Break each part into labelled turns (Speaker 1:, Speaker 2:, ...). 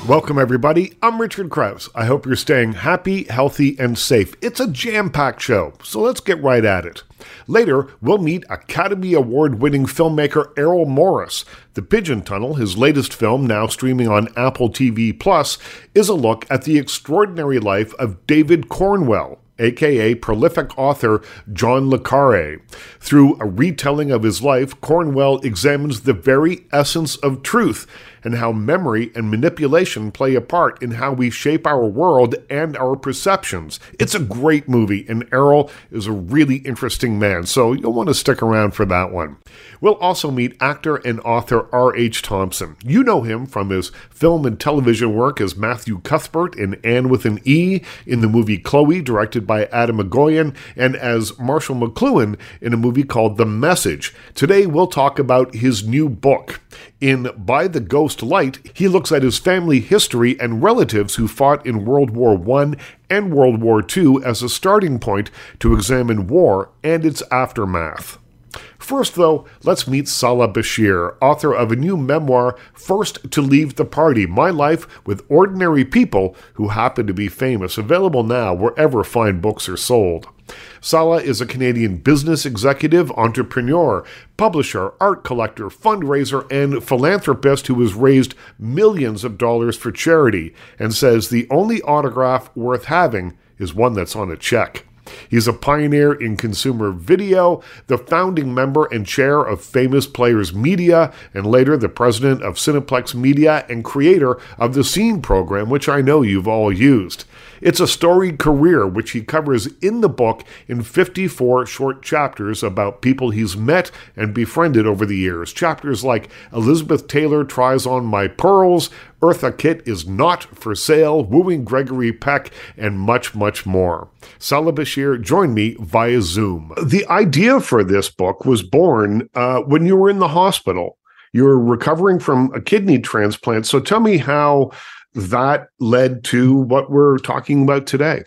Speaker 1: Welcome, everybody. I'm Richard Krause. I hope you're staying happy, healthy, and safe. It's a jam-packed show, so let's get right at it. Later, we'll meet Academy Award-winning filmmaker Errol Morris. The Pigeon Tunnel, his latest film, now streaming on Apple TV+, is a look at the extraordinary life of David Cornwell, a.k.a. prolific author John le Carré. Through a retelling of his life, Cornwell examines the very essence of truth and how memory and manipulation play a part in how we shape our world and our perceptions. It's a great movie, and Errol is a really interesting man, so you'll want to stick around for that one. We'll also meet actor and author R.H. Thompson. You know him from his film and television work as Matthew Cuthbert in Anne with an E, in the movie Chloe, directed by Adam Egoyan, and as Marshall McLuhan in a movie called The Message. Today we'll talk about his new book. In By the Ghost Light, he looks at his family history and relatives who fought in World War I and World War II as a starting point to examine war and its aftermath. First, though, let's meet Saleh Bashir, author of a new memoir, First to Leave the Party, My Life with Ordinary People Who Happen to be Famous, available now wherever fine books are sold. Saleh is a Canadian business executive, entrepreneur, publisher, art collector, fundraiser, and philanthropist who has raised millions of dollars for charity and says the only autograph worth having is one that's on a check. He's a pioneer in consumer video, the founding member and chair of Famous Players Media, and later the president of Cineplex Media and creator of the Scene program, which I know you've all used. It's a storied career, which he covers in the book in 54 short chapters about people he's met and befriended over the years. Chapters like Elizabeth Taylor Tries On My Pearls, Eartha Kitt Is Not for Sale, Wooing Gregory Peck, and much, much more. Saleh Bashir joined me via Zoom. The idea for this book was born when you were in the hospital. You were recovering from a kidney transplant. So tell me how that led to what we're talking about today.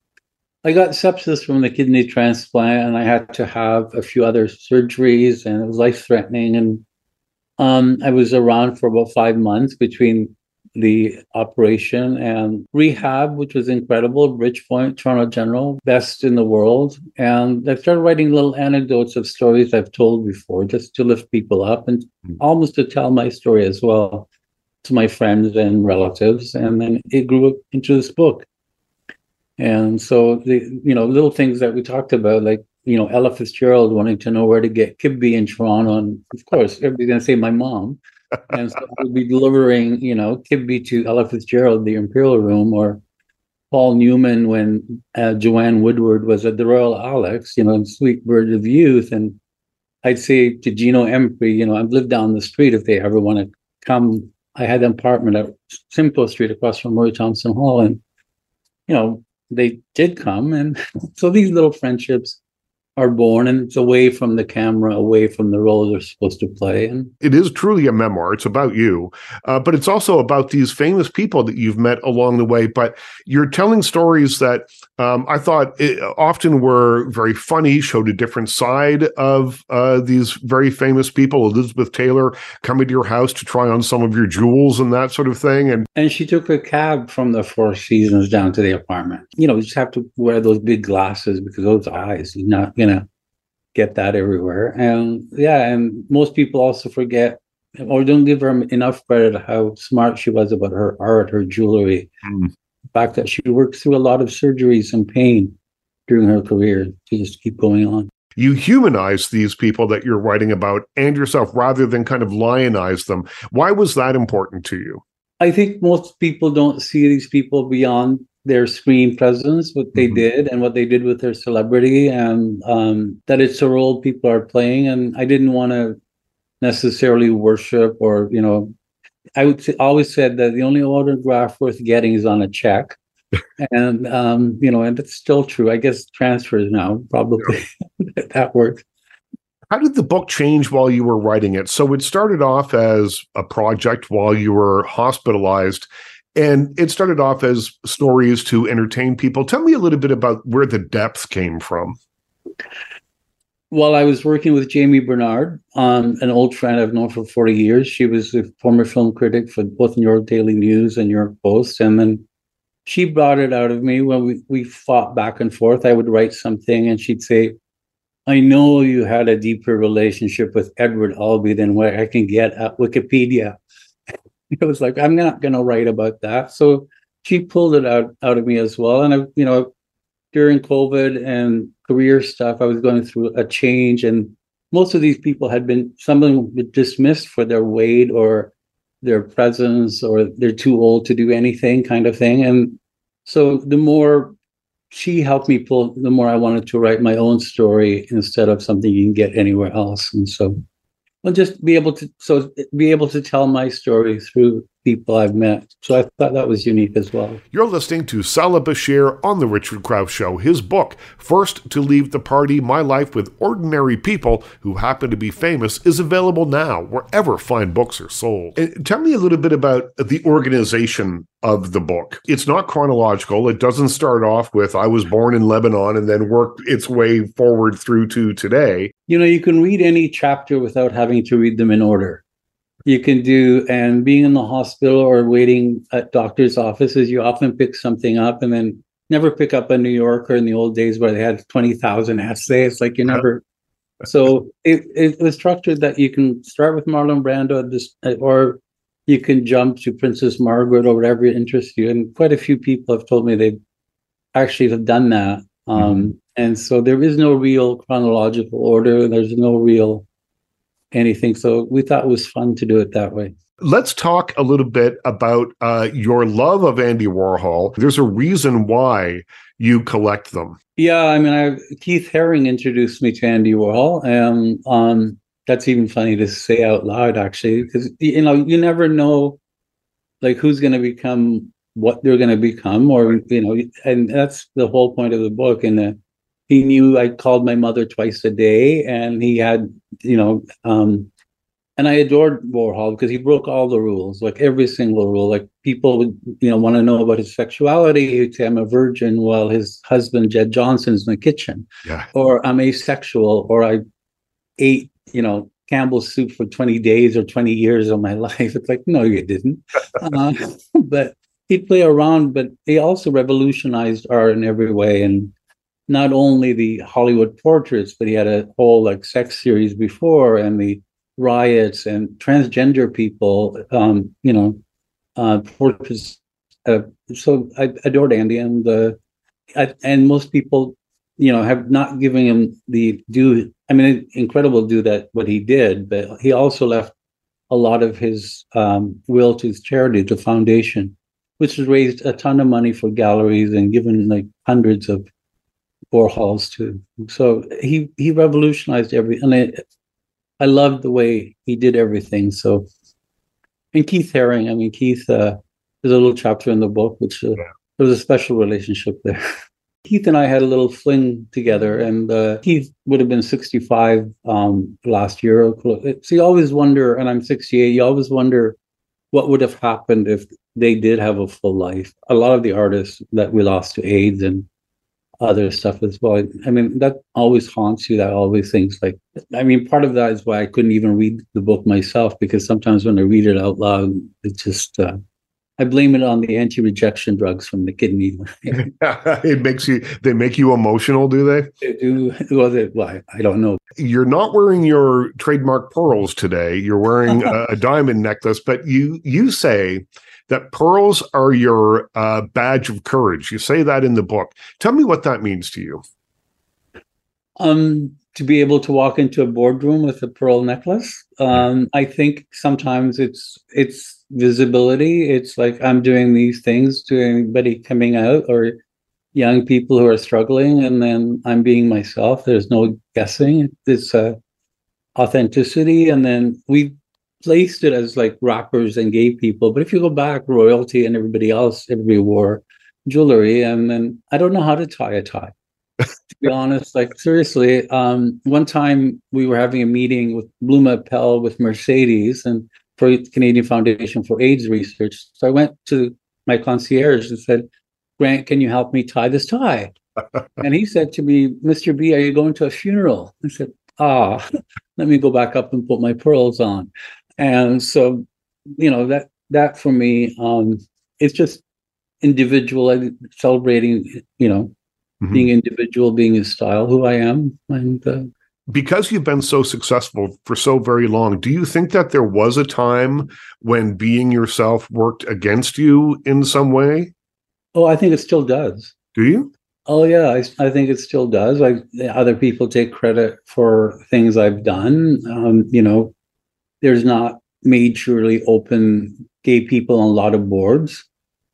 Speaker 2: I got sepsis from the kidney transplant, and I had to have a few other surgeries, and it was life-threatening. And I was around for about 5 months between the operation and rehab, which was incredible. Bridgepoint, Toronto General, best in the world. And I started writing little anecdotes of stories I've told before, just to lift people up and almost to tell my story as well to my friends and relatives. And then it grew up into this book. And so the little things that we talked about, like Ella Fitzgerald wanting to know where to get Kibbe in Toronto, and of course everybody's gonna say my mom. And so I would be delivering Kibbe to Ella Fitzgerald, the Imperial Room, or Paul Newman when Joanne Woodward was at the Royal Alex, in Sweet Bird of Youth. And I'd say to Gino Empri, I've lived down the street if they ever want to come. I had an apartment at Simcoe Street across from Roy Thompson Hall, and they did come. And so these little friendships are born, and it's away from the camera, away from the role they're supposed to play. And it is truly a memoir. It's about you, but it's also about these famous people that you've met along the way. But you're telling stories that I thought often were very funny, showed a different side of these very famous people. Elizabeth Taylor coming to your house to try on some of your jewels and that sort of thing. And she took a cab from the Four Seasons down to the apartment. You just have to wear those big glasses because those eyes, you're not get that everywhere. And and most people also forget or don't give her enough credit how smart she was about her art, her jewelry. The fact that she worked through a lot of surgeries and pain during her career to just keep going on. You humanize these people that you're writing about and yourself rather than kind of lionize them. Why was that important to you? I think most people don't see these people beyond their screen presence, what they did and what they did with their celebrity, and that it's a role people are playing. And I didn't want to necessarily worship or, I would always said that the only autograph worth getting is on a check. And, and that's still true. I guess transfers now, probably that works. How did the book change while you were writing it? So it started off as a project while you were hospitalized, and it started off as stories to entertain people. Tell me a little bit about where the depth came from. While I was working with Jamie Bernard, an old friend I've known for 40 years, she was a former film critic for both New York Daily News and New York Post. And then she brought it out of me when we fought back and forth. I would write something and she'd say, I know you had a deeper relationship with Edward Albee than what I can get at Wikipedia. It was like, I'm not going to write about that. So she pulled it out of me as well. And during COVID and career stuff, I was going through a change, and most of these people had been, some of them were dismissed for their weight or their presence, or they're too old to do anything kind of thing. And so the more she helped me pull, the more I wanted to write my own story instead of something you can get anywhere else. And so I'll just be able to tell my story through people I've met. So I thought that was unique as well.
Speaker 1: You're listening to Salah Bashir on The Richard Crouse Show. His book, First to Leave the Party, My Life with Ordinary People Who Happen to Be Famous, is available now wherever fine books are sold. And tell me a little bit about the organization of the book. It's not chronological. It doesn't start off with, I was born in Lebanon, and then work its way forward through to today.
Speaker 2: You can read any chapter without having to read them in order. You can do, and being in the hospital or waiting at doctor's offices, you often pick something up and then never pick up a New Yorker in the old days where they had 20,000 essays. Like you never. So it was structured that you can start with Marlon Brando, or you can jump to Princess Margaret or whatever interests you. And quite a few people have told me they actually have done that. And so there is no real chronological order. There's no real anything. So we thought it was fun to do it that way.
Speaker 1: Let's talk a little bit about your love of Andy Warhol. There's a reason why you collect them.
Speaker 2: Yeah, I mean, Keith Haring introduced me to Andy Warhol, and that's even funny to say out loud, actually, because you never know, like, who's going to become what they're going to become, or and that's the whole point of the book. And he knew I called my mother twice a day, and he had, and I adored Warhol because he broke all the rules, like every single rule. Like people would, want to know about his sexuality. He'd say, I'm a virgin while his husband, Jed Johnson's in the kitchen.
Speaker 1: Yeah. Or
Speaker 2: I'm asexual, or I ate, Campbell's soup for 20 days or 20 years of my life. It's like, no, you didn't. But he'd play around, but he also revolutionized art in every way. And not only the Hollywood portraits, but he had a whole sex series before, and the riots and transgender people, portraits. So I adored Andy, and most people, have not given him the due. I mean, incredible due that what he did, but he also left a lot of his will to his charity, the foundation, which has raised a ton of money for galleries and given hundreds of Warhols too. So he revolutionized and I loved the way he did everything. So, and Keith Haring, Keith, there's a little chapter in the book, which there was a special relationship there. Keith and I had a little fling together, and Keith would have been 65 last year. So you always wonder, and I'm 68, you always wonder what would have happened if they did have a full life. A lot of the artists that we lost to AIDS and other stuff as well. That always haunts you, that always things part of that is why I couldn't even read the book myself, because sometimes when I read it out loud, it just, I blame it on the anti-rejection drugs from the kidney.
Speaker 1: They make you emotional, do they?
Speaker 2: They do. Well, I don't know.
Speaker 1: You're not wearing your trademark pearls today. You're wearing a diamond necklace, but you say that pearls are your badge of courage. You say that in the book. Tell me what that means to you.
Speaker 2: To be able to walk into a boardroom with a pearl necklace. I think sometimes it's visibility. It's like I'm doing these things to anybody coming out or young people who are struggling, and then I'm being myself. There's no guessing. It's authenticity. And then we placed it as rappers and gay people. But if you go back, royalty and everybody wore jewelry. And then I don't know how to tie a tie, to be honest. Seriously, one time we were having a meeting with Bluma Appel with Mercedes and for the Canadian Foundation for AIDS Research. So I went to my concierge and said, Grant, can you help me tie this tie? And he said to me, Mr. B, are you going to a funeral? I said, let me go back up and put my pearls on. And so, that for me, it's just individual, celebrating, being individual, being in style, who I am. And
Speaker 1: because you've been so successful for so very long, do you think that there was a time when being yourself worked against you in some way?
Speaker 2: oh, I think it still does.
Speaker 1: Do you?
Speaker 2: Oh yeah, I think it still does. Other people take credit for things I've done. There's not majorly open gay people on a lot of boards.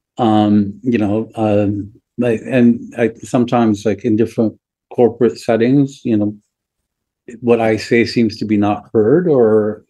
Speaker 2: I sometimes, like, in different corporate settings, what I say seems to be not heard, or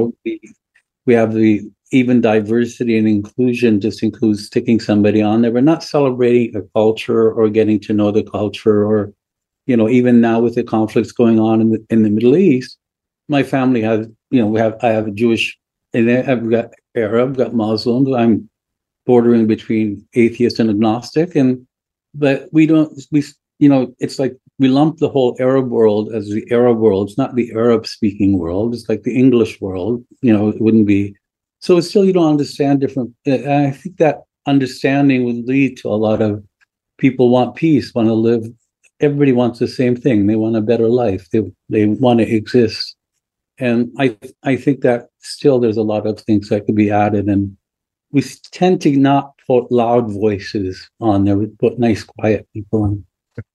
Speaker 2: we have the even diversity and inclusion just includes sticking somebody on there, but not celebrating a culture or getting to know the culture, or even now with the conflicts going on in the Middle East, my family has I have a Jewish, and I've got Arab, got Muslims. I'm bordering between atheist and agnostic, but we don't it's like we lump the whole Arab world as the Arab world. It's not the Arab speaking world. It's like the English world. It wouldn't be. So it's still, you don't understand different. I think that understanding would lead to a lot of people want peace, want to live. Everybody wants the same thing. They want a better life. They want to exist. And I think that still there's a lot of things that could be added. And we tend to not put loud voices on there. We put nice, quiet people on.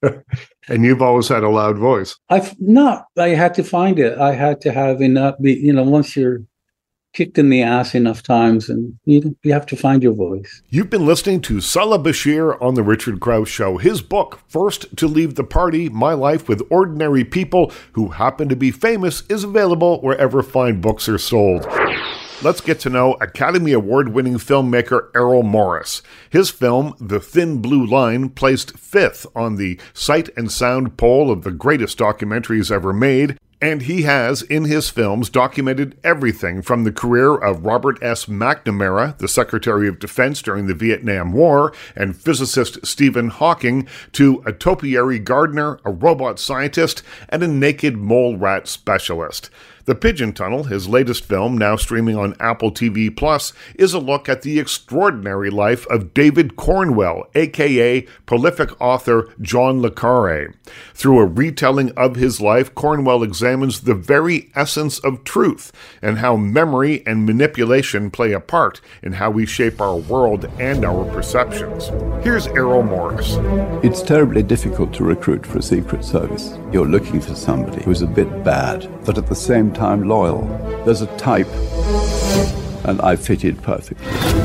Speaker 1: And you've always had a loud voice.
Speaker 2: I had to find it. I had to have enough, once you're kicked in the ass enough times, and you have to find your voice.
Speaker 1: You've been listening to Salah Bashir on The Richard Crouse Show. His book, First to Leave the Party, My Life with Ordinary People Who Happen to Be Famous, is available wherever fine books are sold. Let's get to know Academy Award-winning filmmaker Errol Morris. His film, The Thin Blue Line, placed 5th on the Sight and Sound poll of the greatest documentaries ever made, and he has, in his films, documented everything from the career of Robert S. McNamara, the Secretary of Defense during the Vietnam War, and physicist Stephen Hawking, to a topiary gardener, a robot scientist, and a naked mole rat specialist. The Pigeon Tunnel, his latest film, now streaming on Apple TV+, is a look at the extraordinary life of David Cornwell, a.k.a. prolific author John le Carré. Through a retelling of his life, Cornwell examines the very essence of truth and how memory and manipulation play a part in how we shape our world and our perceptions. Here's Errol Morris.
Speaker 3: It's terribly difficult to recruit for a Secret Service. You're looking for somebody who's a bit bad, but at the same time loyal. There's a type, and I fitted perfectly.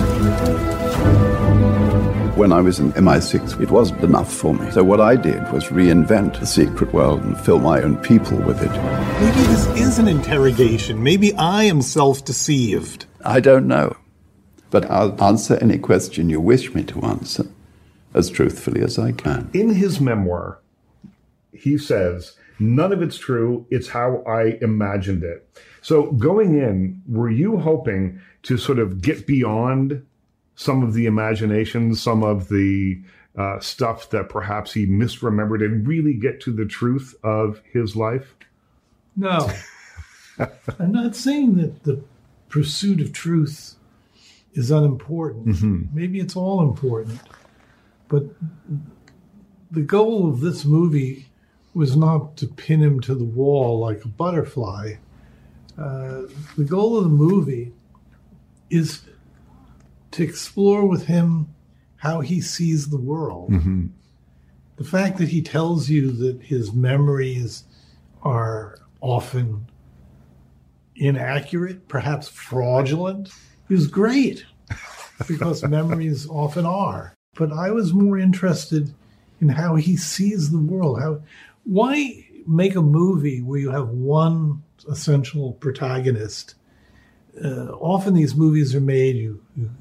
Speaker 3: When I was in MI6, it wasn't enough for me. So what I did was reinvent the secret world and fill my own people with it.
Speaker 4: Maybe this is an interrogation. Maybe I am self-deceived.
Speaker 3: I don't know. But I'll answer any question you wish me to answer as truthfully as I can.
Speaker 1: In his memoir, he says, none of it's true. It's how I imagined it. So going in, were you hoping to sort of get beyond some of the imagination, some of the stuff that perhaps he misremembered, and really get to the truth of his life?
Speaker 4: No. I'm not saying that the pursuit of truth is unimportant. Mm-hmm. Maybe it's all important. But the goal of this movie was not to pin him to the wall like a butterfly. The goal of the movie is to explore with him how he sees the world. Mm-hmm. The fact that he tells you that his memories are often inaccurate, perhaps fraudulent, is great, because memories often are. But I was more interested in how he sees the world. Why make a movie where you have one essential protagonist? Often these movies are made, you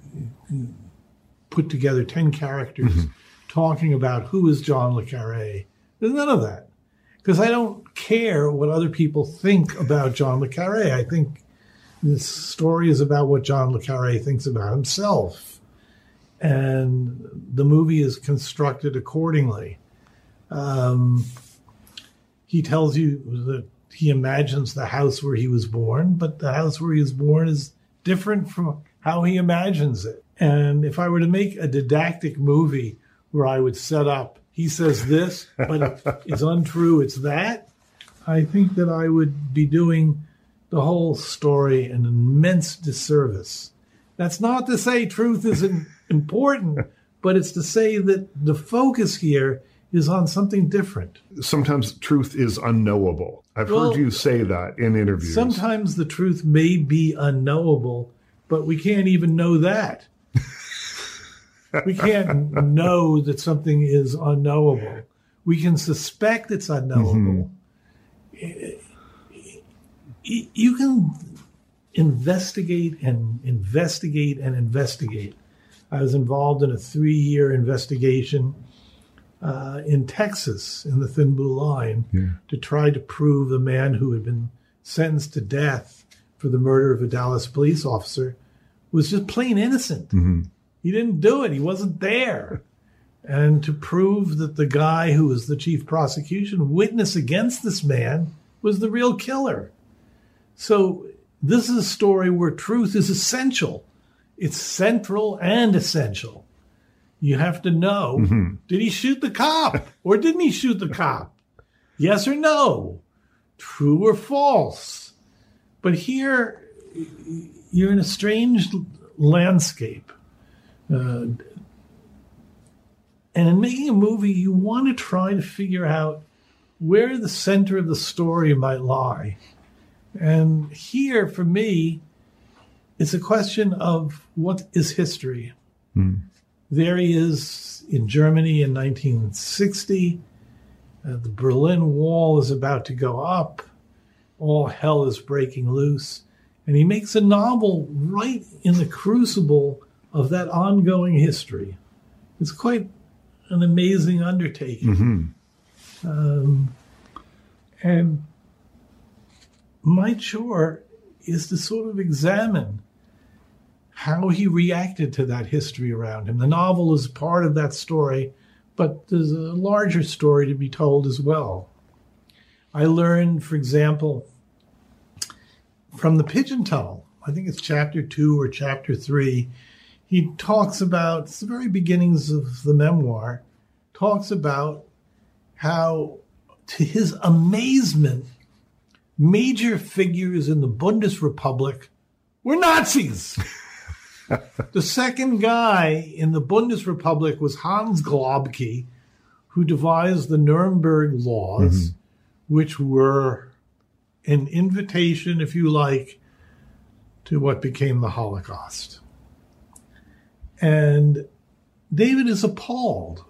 Speaker 4: put together 10 characters talking about who is John le Carré. There's none of that. Because I don't care what other people think about John le Carré. I think this story is about what John le Carré thinks about himself. And the movie is constructed accordingly. He tells you that he imagines the house where he was born, but the house where he was born is different from how he imagines it. And if I were to make a didactic movie where I would set up, he says this, but it's untrue, it's that, I think that I would be doing the whole story an immense disservice. That's not to say truth isn't important, but it's to say that the focus here is on something different.
Speaker 1: Sometimes truth is unknowable. I've heard you say that in interviews.
Speaker 4: Sometimes the truth may be unknowable, but we can't even know that. We can't know that something is unknowable. We can suspect it's unknowable. You can investigate and investigate and investigate. I was involved in a 3-year investigation in Texas in the Thin Blue Line to try to prove a man who had been sentenced to death for the murder of a Dallas police officer was just plain innocent. He didn't do it. He wasn't there. And to prove that the guy who was the chief prosecution witness against this man was the real killer. So this is a story where truth is essential. It's central and essential. You have to know, did he shoot the cop or didn't he shoot the cop? Yes or no? True or false? But here, you're in a strange landscape. And in making a movie, you want to try to figure out where the center of the story might lie. And here, for me, it's a question of what is history. There he is in Germany in 1960. The Berlin Wall is about to go up. All hell is breaking loose. And he makes a novel right in the crucible of that ongoing history. It's quite an amazing undertaking. And my chore is to sort of examine how he reacted to that history around him. The novel is part of that story, but there's a larger story to be told as well. I learned, for example, from the Pigeon Tunnel, I think it's chapter 2 or chapter 3, he talks about, it's the very beginnings of the memoir, talks about how, to his amazement, major figures in the Bundesrepublik were Nazis. The second guy in the Bundesrepublik was Hans Globke, who devised the Nuremberg laws, which were an invitation, if you like, to what became the Holocaust. And David is appalled.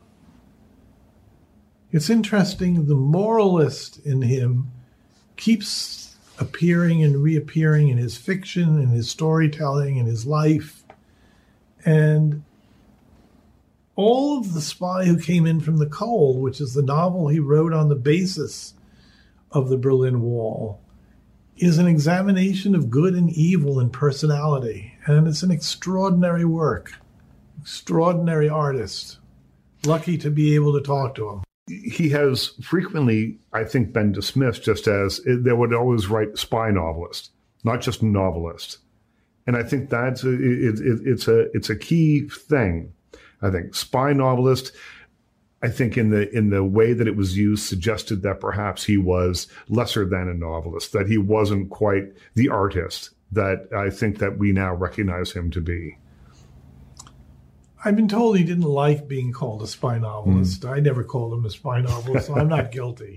Speaker 4: It's interesting, the moralist in him keeps appearing and reappearing in his fiction, in his storytelling, in his life. And all of The Spy Who Came In From the Cold, which is the novel he wrote on the basis of the Berlin Wall, is an examination of good and evil and personality. And it's an extraordinary work. Extraordinary artist. Lucky to be able to talk to him.
Speaker 1: He has frequently, I think, been dismissed just as they would always write spy novelist, not just novelist. And I think that's it's a key thing. I think spy novelist, I think in the way that it was used, suggested that perhaps he was lesser than a novelist, that he wasn't quite the artist that I think that we now recognize him to be.
Speaker 4: I've been told he didn't like being called a spy novelist. I never called him a spy novelist, so I'm not guilty.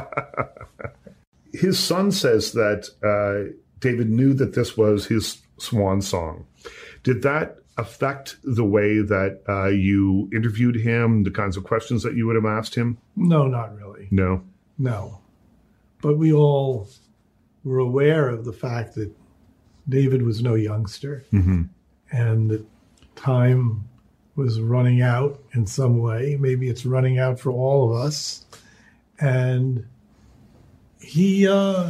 Speaker 1: His son says that David knew that this was his swan song. Did that affect the way that you interviewed him, the kinds of questions that you would have asked him?
Speaker 4: No, not really.
Speaker 1: No?
Speaker 4: No. But we all were aware of the fact that David was no youngster and that time was running out in some way. Maybe it's running out for all of us. And he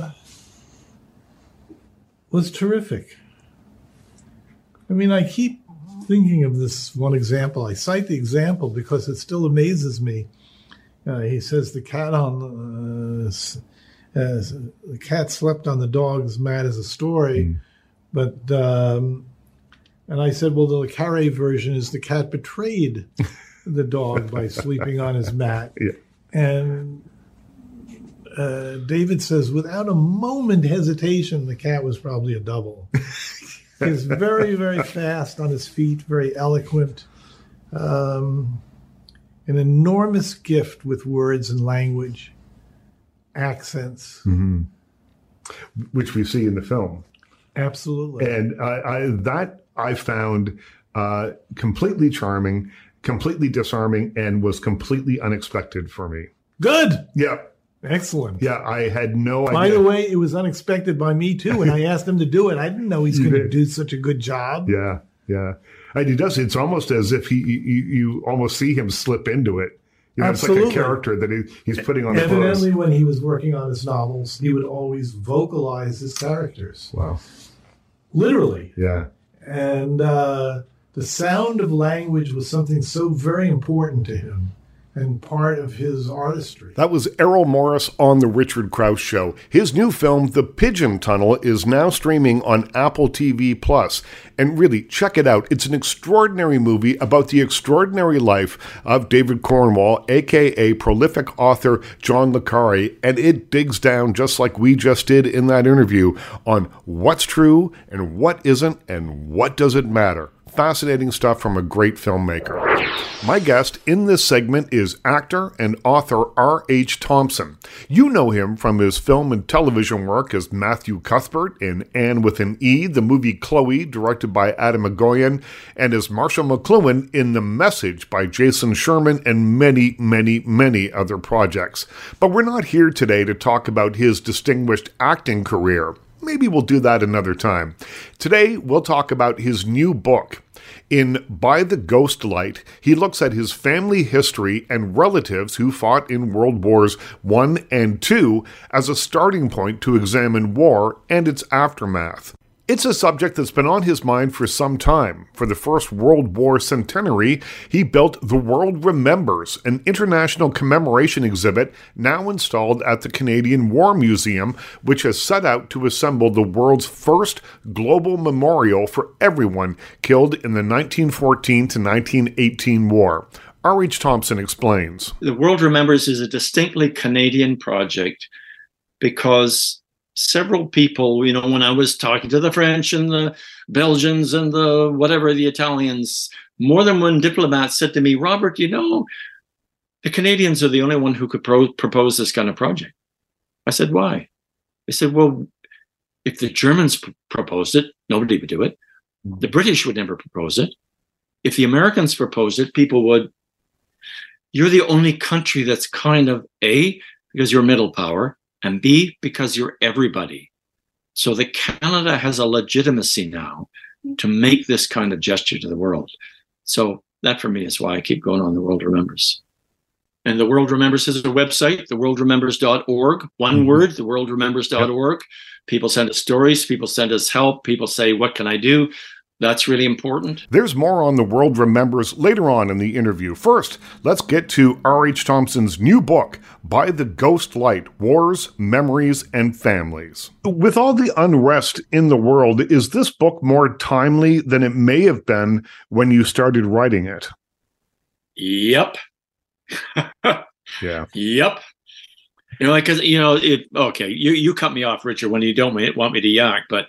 Speaker 4: was terrific. I mean, I keep thinking of this one example. I cite the example because it still amazes me. He says the cat on The cat slept on the dog is mad as a story. But, and I said, well, the Le Carre version is the cat betrayed the dog by sleeping on his mat.
Speaker 1: Yeah.
Speaker 4: And David says, without a moment hesitation, the cat was probably a double. He's very, very fast on his feet, very eloquent. An enormous gift with words and language, accents.
Speaker 1: Mm-hmm. Which we see in the film.
Speaker 4: Absolutely.
Speaker 1: And I found completely charming, completely disarming, and was completely unexpected for me.
Speaker 4: Good.
Speaker 1: Yeah.
Speaker 4: Excellent.
Speaker 1: Yeah, I had no idea.
Speaker 4: By the way, it was unexpected by me, too, when I asked him to do it. I didn't know he's going to do such a good job.
Speaker 1: Yeah, yeah. And he does. It's almost as if you almost see him slip into it. You know,
Speaker 4: Absolutely.
Speaker 1: It's like a character that he's putting on the clothes.
Speaker 4: Evidently, when he was working on his novels, he would always vocalize his characters.
Speaker 1: Wow.
Speaker 4: Literally.
Speaker 1: Yeah.
Speaker 4: And the sound of language was something so very important to him and part of his artistry.
Speaker 1: That was Errol Morris on The Richard Krause Show. His new film, The Pigeon Tunnel, is now streaming on Apple TV+. And really, check it out. It's an extraordinary movie about the extraordinary life of David Cornwell, a.k.a. prolific author John Le Carre, and it digs down, just like we just did in that interview, on what's true and what isn't and what doesn't matter. Fascinating stuff from a great filmmaker. My guest in this segment is actor and author R.H. Thompson. You know him from his film and television work as Matthew Cuthbert in Anne with an E, the movie Chloe, directed by Adam Egoyan, and as Marshall McLuhan in The Message by Jason Sherman, and many, many, many other projects. But we're not here today to talk about his distinguished acting career. Maybe we'll do that another time. Today, we'll talk about his new book. In By the Ghost Light, he looks at his family history and relatives who fought in World Wars I and II as a starting point to examine war and its aftermath. It's a subject that's been on his mind for some time. For the First World War centenary, he built The World Remembers, an international commemoration exhibit now installed at the Canadian War Museum, which has set out to assemble the world's first global memorial for everyone killed in the 1914 to 1918 war. R.H. Thompson explains.
Speaker 5: The World Remembers is a distinctly Canadian project because several people, you know, when I was talking to the French and the Belgians and the Italians, more than one diplomat said to me, Robert, you know, the Canadians are the only one who could propose this kind of project. I said, why? They said, well, if the Germans proposed it, nobody would do it. The British would never propose it. If the Americans proposed it, people would. You're the only country that's kind of A, because you're a middle power, and B, because you're everybody. So that Canada has a legitimacy now to make this kind of gesture to the world. So that for me is why I keep going on The World Remembers. And The World Remembers is a website, theworldremembers.org. One word, theworldremembers.org. People send us stories, people send us help, people say, what can I do? That's really important.
Speaker 1: There's more on The World Remembers later on in the interview. First, let's get to R.H. Thompson's new book, By the Ghost Light, Wars, Memories, and Families. With all the unrest in the world, is this book more timely than it may have been when you started writing it?
Speaker 5: Yep.
Speaker 1: Yeah.
Speaker 5: Yep. You know, because, you know, you cut me off, Richard, when you don't want me to yak, but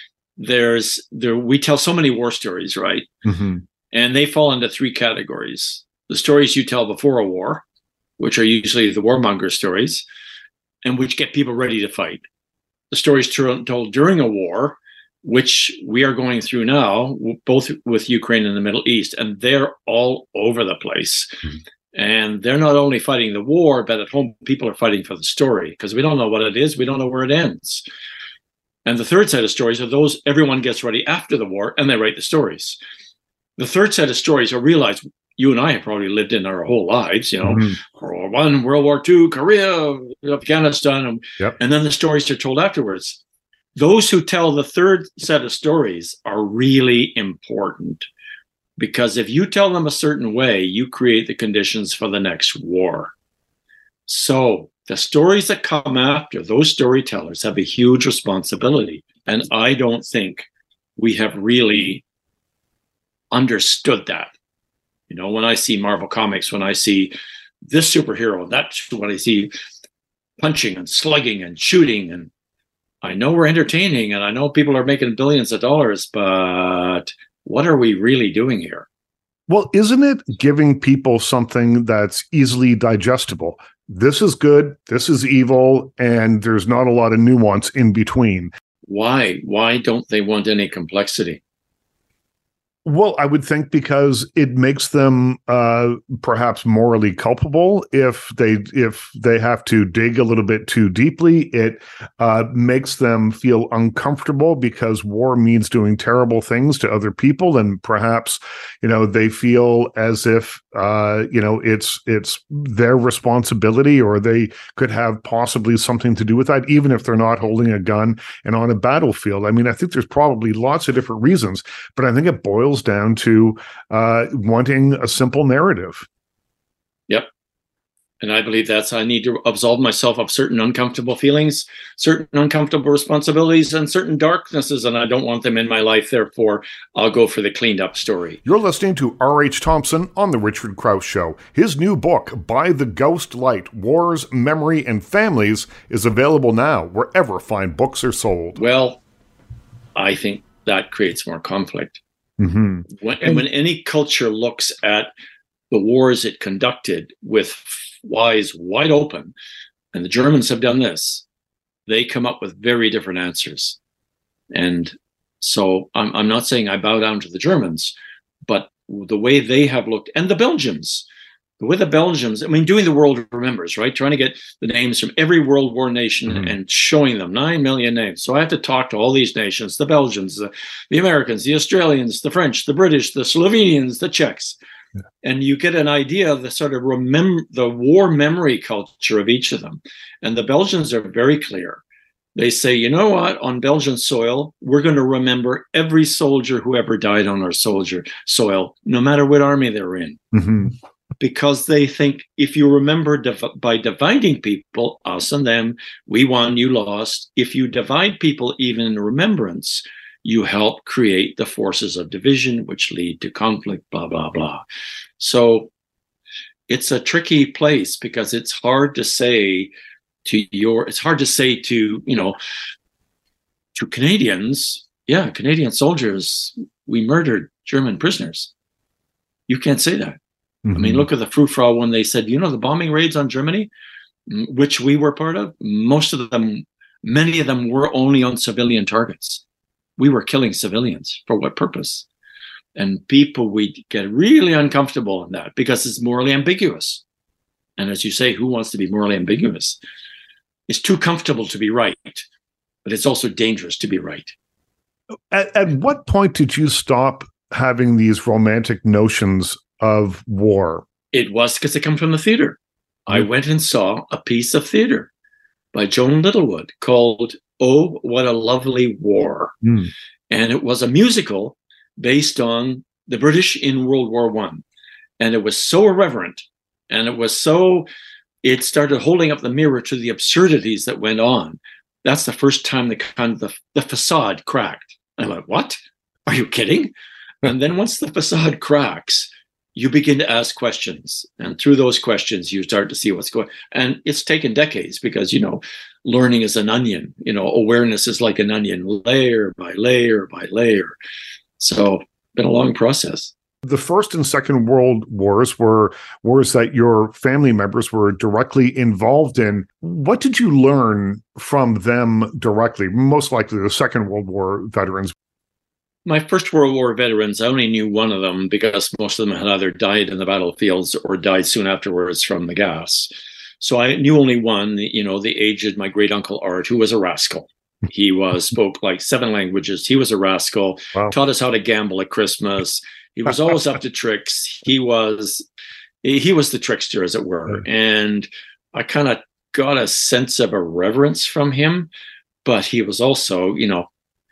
Speaker 5: we tell so many war stories, right?
Speaker 1: Mm-hmm.
Speaker 5: And they fall into three categories. The stories you tell before a war, which are usually the warmonger stories, and which get people ready to fight. The stories told during a war, which we are going through now, both with Ukraine and the Middle East, and they're all over the place. Mm-hmm. And they're not only fighting the war, but at home, people are fighting for the story, because we don't know what it is. We don't know where it ends. And the third set of stories are those everyone gets ready after the war, and they write the stories. The third set of stories are realized you and I have probably lived in our whole lives, you know, World War I, World War II, Korea, Afghanistan, and then the stories are told afterwards. Those who tell the third set of stories are really important, because if you tell them a certain way, you create the conditions for the next war. So The stories that come after, those storytellers have a huge responsibility. And I don't think we have really understood that. You know, when I see Marvel Comics, when I see this superhero, that's when I see punching and slugging and shooting, and I know we're entertaining and I know people are making billions of dollars, but what are we really doing here?
Speaker 1: Well, isn't it giving people something that's easily digestible? This is good, this is evil, and there's not a lot of nuance in between.
Speaker 5: Why? Why don't they want any complexity?
Speaker 1: Well, I would think because it makes them perhaps morally culpable if they have to dig a little bit too deeply. It makes them feel uncomfortable because war means doing terrible things to other people, and perhaps they feel as if it's their responsibility, or they could have possibly something to do with that, even if they're not holding a gun and on a battlefield. I mean, I think there's probably lots of different reasons, but I think it boils down to wanting a simple narrative.
Speaker 5: Yep. And I believe I need to absolve myself of certain uncomfortable feelings, certain uncomfortable responsibilities, and certain darknesses, and I don't want them in my life. Therefore, I'll go for the cleaned up story.
Speaker 1: You're listening to R.H. Thompson on The Richard Crouse Show. His new book, By the Ghost Light, Wars, Memory, and Families, is available now wherever fine books are sold.
Speaker 5: Well, I think that creates more conflict.
Speaker 1: Mm-hmm.
Speaker 5: When any culture looks at the wars it conducted with eyes wide open, and the Germans have done this, they come up with very different answers. And so I'm not saying I bow down to the Germans, but the way they have looked, and the Belgians, doing the World Remembers, right? Trying to get the names from every World War nation, mm-hmm. and showing them 9 million names. So I have to talk to all these nations, the Belgians, the Americans, the Australians, the French, the British, the Slovenians, the Czechs. Yeah. And you get an idea of the sort of the war memory culture of each of them. And the Belgians are very clear. They say, you know what, on Belgian soil, we're going to remember every soldier who ever died on our soil, no matter what army they're in. Mm-hmm. Because they think if you remember by dividing people, us and them, we won, you lost. If you divide people even in remembrance, you help create the forces of division, which lead to conflict, blah, blah, blah. So it's a tricky place because it's hard to say to Canadians, yeah, Canadian soldiers, we murdered German prisoners. You can't say that. Mm-hmm. I mean, look at the Frou-Frau when they said, the bombing raids on Germany, which we were part of, many of them were only on civilian targets. We were killing civilians. For what purpose? And people, we get really uncomfortable in that because it's morally ambiguous. And as you say, who wants to be morally ambiguous? It's too comfortable to be right, but it's also dangerous to be right.
Speaker 1: At what point did you stop having these romantic notions of war?
Speaker 5: It was because they come from the theater. I went and saw a piece of theater by Joan Littlewood called Oh, What a Lovely War. Mm. And it was a musical based on the British in World War I. And it was so irreverent, and it started holding up the mirror to the absurdities that went on. That's the first time the facade cracked. I'm like, what? Are you kidding? And then once the facade cracks, you begin to ask questions. And through those questions, you start to see what's going on. And it's taken decades because, learning is an onion. Awareness is like an onion, layer by layer by layer. So it's been a long process.
Speaker 1: The First and Second World Wars were wars that your family members were directly involved in. What did you learn from them directly? Most likely the Second World War veterans.
Speaker 5: My First World War veterans, I only knew one of them because most of them had either died in the battlefields or died soon afterwards from the gas. So I knew only one, the aged, my great uncle Art, who was a rascal. He spoke like 7 languages. He was a rascal, wow. Taught us how to gamble at Christmas. He was always up to tricks. He was the trickster, as it were. And I kind of got a sense of a reverence from him, but he was also,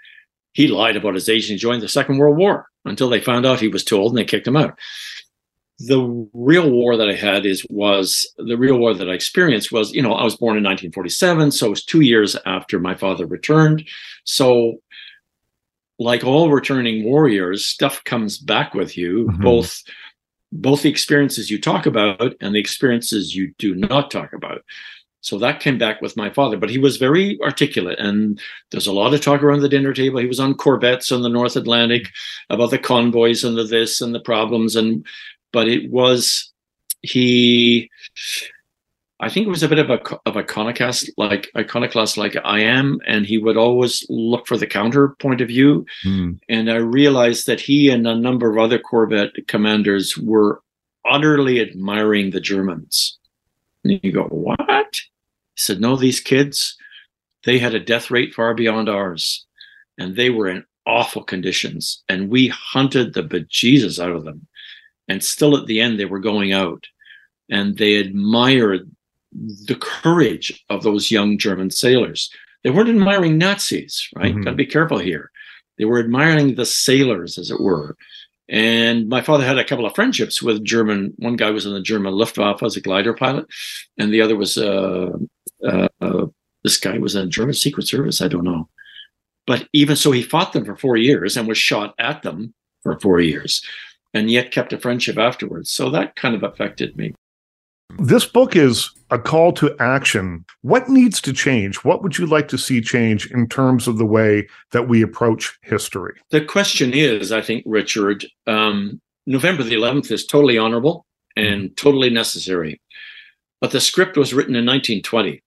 Speaker 5: he lied about his age and he joined the Second World War until they found out he was told and they kicked him out. the real war that I had was the real war that I experienced was, I was born in 1947, so it was 2 years after my father returned. So, like all returning warriors, stuff comes back with you, both the experiences you talk about and the experiences you do not talk about. So that came back with my father, but he was very articulate, and there's a lot of talk around the dinner table. He was on corvettes on the North Atlantic about the convoys and the this and the problems, but it was I think it was a bit of iconoclast like I am, and he would always look for the counter point of view. And I realized that he and a number of other corvette commanders were utterly admiring the Germans. And you go, what? He said, no, these kids, they had a death rate far beyond ours, and they were in awful conditions, and we hunted the bejesus out of them. And still at the end, they were going out, and they admired the courage of those young German sailors. They weren't admiring Nazis, right? Got to be careful here. They were admiring the sailors, as it were. And my father had a couple of friendships with German. One guy was in the German Luftwaffe as a glider pilot, and the other was this guy was in the German Secret Service. I don't know. But even so, he fought them for 4 years and was shot at them for 4 years, and yet kept a friendship afterwards. So that kind of affected me.
Speaker 1: This book is a call to action. What needs to change? What would you like to see change in terms of the way that we approach history?
Speaker 5: The question is, I think, Richard, November the 11th is totally honorable and totally necessary. But the script was written in 1920.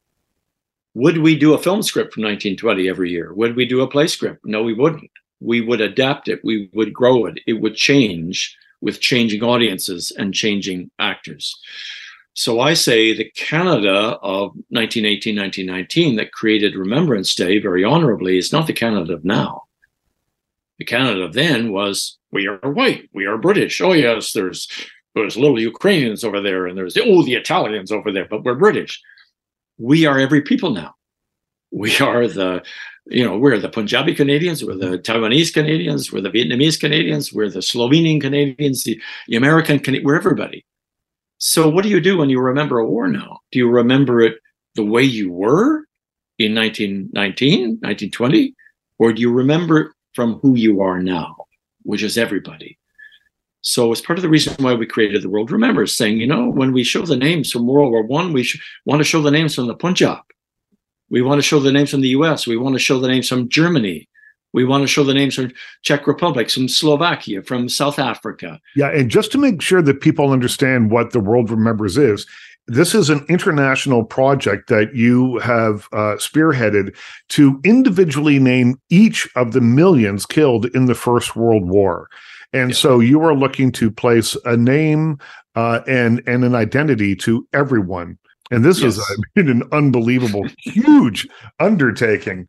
Speaker 5: Would we do a film script from 1920 every year? Would we do a play script? No, we wouldn't. We would adapt it. We would grow it. It would change with changing audiences and changing actors. So I say the Canada of 1918, 1919 that created Remembrance Day very honorably is not the Canada of now. The Canada of then was, we are white, we are British. Oh yes, there's little Ukrainians over there, and there's the Italians over there, but we're British. We are every people now. We are we're the Punjabi Canadians, we're the Taiwanese Canadians, we're the Vietnamese Canadians, we're the Slovenian Canadians, the American Canadians, we're everybody. So what do you do when you remember a war now? Do you remember it the way you were in 1919, 1920? Or do you remember it from who you are now, which is everybody? So it's part of the reason why we created the World Remembers, saying, when we show the names from World War I, we want to show the names from the Punjab. We want to show the names from the US. We want to show the names from Germany. We want to show the names from Czech Republic, from Slovakia, from South Africa.
Speaker 1: Yeah, and just to make sure that people understand what the World Remembers is, this is an international project that you have spearheaded to individually name each of the millions killed in the First World War. And so you are looking to place a name and an identity to everyone. And this is an unbelievable, huge undertaking.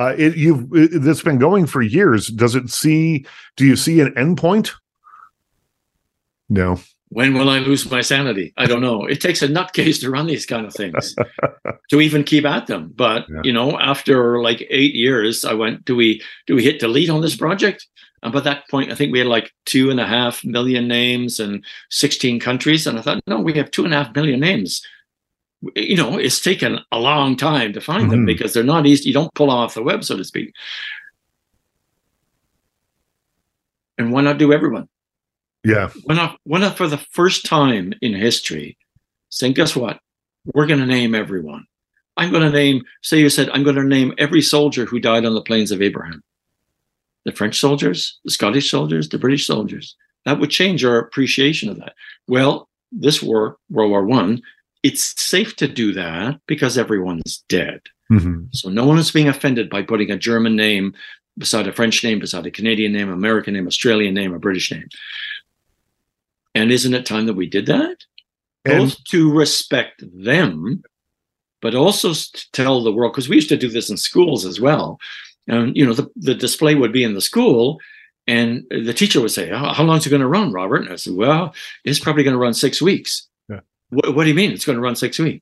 Speaker 1: It's been going for years. Do you see an endpoint? No.
Speaker 5: When will I lose my sanity? I don't know. It takes a nutcase to run these kind of things, to even keep at them. But, after like 8 years, I went, do we hit delete on this project? And by that point, I think we had like 2.5 million names and 16 countries. And I thought, no, we have 2.5 million names. It's taken a long time to find them because they're not easy. You don't pull them off the web, so to speak. And why not do everyone?
Speaker 1: Yeah.
Speaker 5: Why not for the first time in history, saying, guess what? We're going to name everyone. I'm going to name, say you said, I'm going to name every soldier who died on the plains of Abraham. The French soldiers, the Scottish soldiers, the British soldiers. That would change our appreciation of that. Well, this war, World War I, it's safe to do that because everyone's dead. So no one is being offended by putting a German name beside a French name, beside a Canadian name, American name, Australian name, a British name. And isn't it time that we did that? Both to respect them, but also to tell the world, because we used to do this in schools as well. And, the display would be in the school, and the teacher would say, how long is it going to run, Robert? And I said, well, it's probably going to run 6 weeks. What do you mean it's going to run 6 weeks?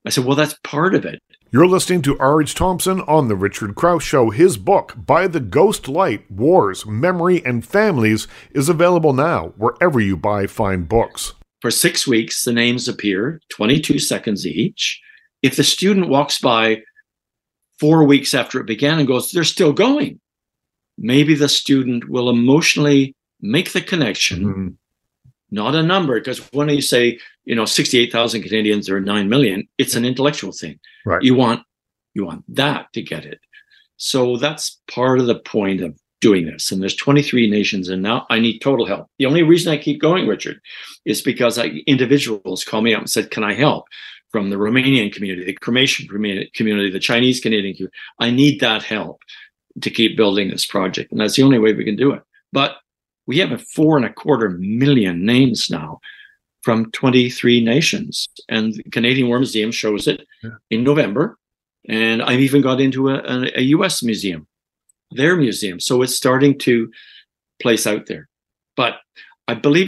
Speaker 5: I said, well, that's part of it.
Speaker 1: You're listening to R.H. Thompson on The Richard Crouse Show. His book, By the Ghost Light, Wars, Memory, and Families, is available now wherever you buy fine books.
Speaker 5: For 6 weeks, the names appear, 22 seconds each. If the student walks by 4 weeks after it began and goes, they're still going, maybe the student will emotionally make the connection, not a number, because when you say, 68,000 Canadians or 9 million, it's an intellectual thing.
Speaker 1: Right.
Speaker 5: You want that to get it. So that's part of the point of doing this. And there's 23 nations, and now I need total help. The only reason I keep going, Richard, is because individuals call me up and said, can I help? From the Romanian community, the Croatian community, the Chinese Canadian community. I need that help to keep building this project. And that's the only way we can do it. But we have 4.25 million names now from 23 nations. And the Canadian War Museum shows it in November. And I've even got into a US museum, their museum. So it's starting to place out there. But I believe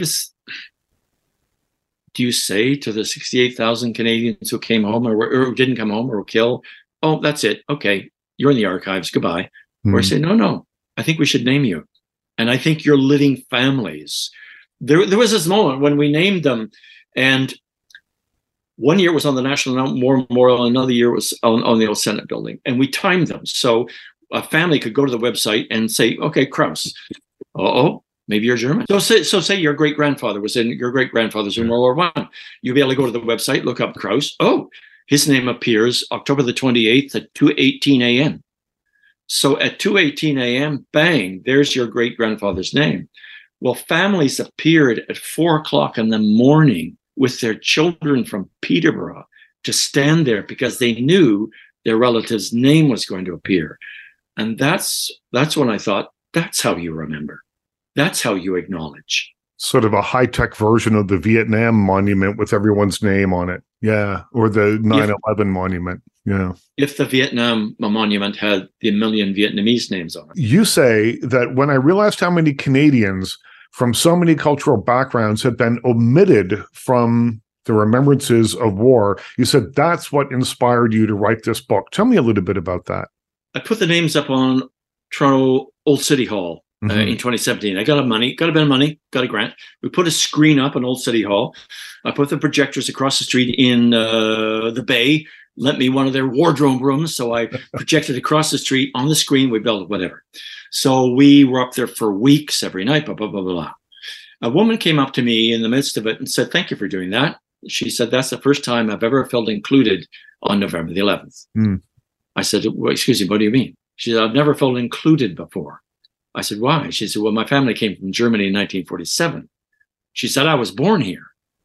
Speaker 5: do you say to the 68,000 Canadians who came home or didn't come home or were killed, oh, that's it. Okay, you're in the archives. Goodbye. Or I say, no, I think we should name you. And I think you're living families. There was this moment when we named them, and one year was on the National War Memorial, another year was on the old Senate building. And we timed them. So a family could go to the website and say, okay, Crouse. Maybe you're German. So say your great-grandfather was in World War I. You'll be able to go to the website, look up Crouse. Oh, his name appears October the 28th at 2:18 a.m. So at 2:18 a.m., bang, there's your great-grandfather's name. Well, families appeared at 4 o'clock in the morning with their children from Peterborough to stand there because they knew their relative's name was going to appear. And that's when I thought, that's how you remember. That's how you acknowledge.
Speaker 1: Sort of a high-tech version of the Vietnam monument with everyone's name on it. Yeah. Or the 9/11 monument. Yeah.
Speaker 5: If the Vietnam monument had the 1 million Vietnamese names on it.
Speaker 1: You say that when I realized how many Canadians from so many cultural backgrounds had been omitted from the remembrances of war, you said that's what inspired you to write this book. Tell me a little bit about that.
Speaker 5: I put the names up on Toronto Old City Hall. In 2017, I got a bit of money, got a grant. We put a screen up in Old City Hall. I put the projectors across the street in the Bay, lent me one of their wardrobe rooms. So I projected across the street on the screen. We built whatever. So we were up there for weeks every night, blah, blah, blah, blah, blah. A woman came up to me in the midst of it and said, thank you for doing that. She said, that's the first time I've ever felt included on November the 11th. I said, well, excuse me, what do you mean? She said, I've never felt included before. I said, why? She said, well, my family came from Germany in 1947. She said, I was born here.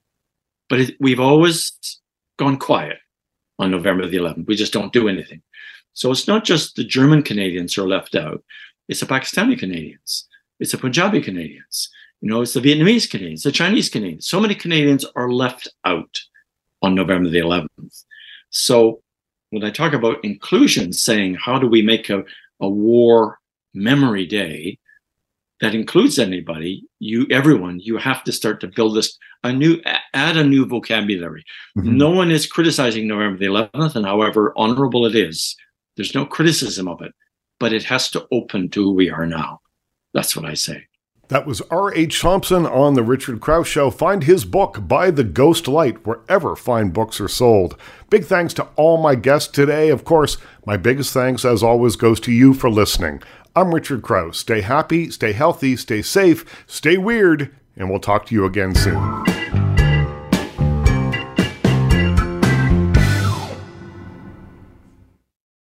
Speaker 5: But we've always gone quiet on November the 11th. We just don't do anything. So it's not just the German Canadians who are left out. It's the Pakistani Canadians. It's the Punjabi Canadians. It's the Vietnamese Canadians, the Chinese Canadians. So many Canadians are left out on November the 11th. So when I talk about inclusion, saying, how do we make a war memory day that includes anybody, everyone, you have to start to build add a new vocabulary. No one is criticizing November the 11th, and however honorable it is, there's no criticism of it, but it has to open to who we are now. That's what I say.
Speaker 1: That was R.H. Thompson on The Richard Crouse Show. Find his book, By the Ghost Light, wherever fine books are sold. Big thanks to all my guests today. Of course, my biggest thanks, as always, goes to you for listening. I'm Richard Crouse. Stay happy, stay healthy, stay safe, stay weird, and we'll talk to you again soon.